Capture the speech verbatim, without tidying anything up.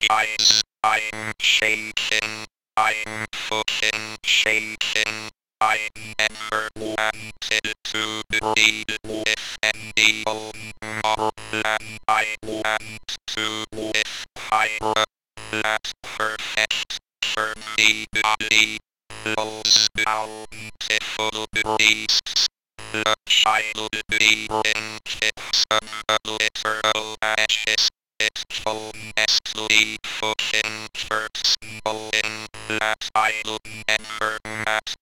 Guys, I'm shaking. I'm fucking shaking. I never wanted to breed with any more than I want to with Hydra. That's perfect for me, body. Those bountiful beasts. The child bee tips a literal ashes. It's honestly fucking first knowing that I'll never